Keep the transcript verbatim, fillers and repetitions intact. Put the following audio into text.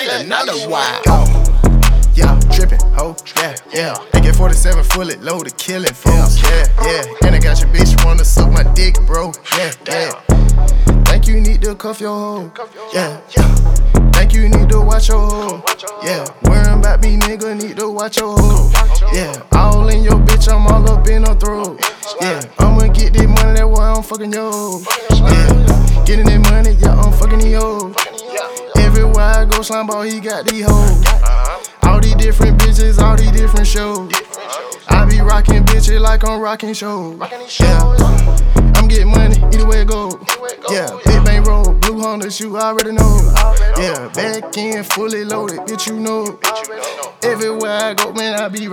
Tell another why. Go. Yeah, trippin', ho, yeah, yeah. A K forty-seven fully loaded, killing folks, yeah, yeah. And I got your bitch wanna suck my dick, bro, yeah, yeah. Think you need to cuff your hoe, yeah, yeah. Think you need to watch your hoe, yeah. Worryin' about me, nigga, need to watch your hoe, yeah. All in your bitch, I'm all up in her throat, yeah. I'ma get this money, that's why I'm fucking yo, yeah. Getting this money, yeah, I'm fucking these hoes. Everywhere I go, slime ball, he got these hoes. All these different bitches, all these different shows. I be rocking bitches like I'm rocking shows. Yeah, I'm getting money, either way it go. Yeah, big bang roll, blue Honda shoe, I already know. Yeah, back end fully loaded, bitch, you know. Everywhere I go, man, I be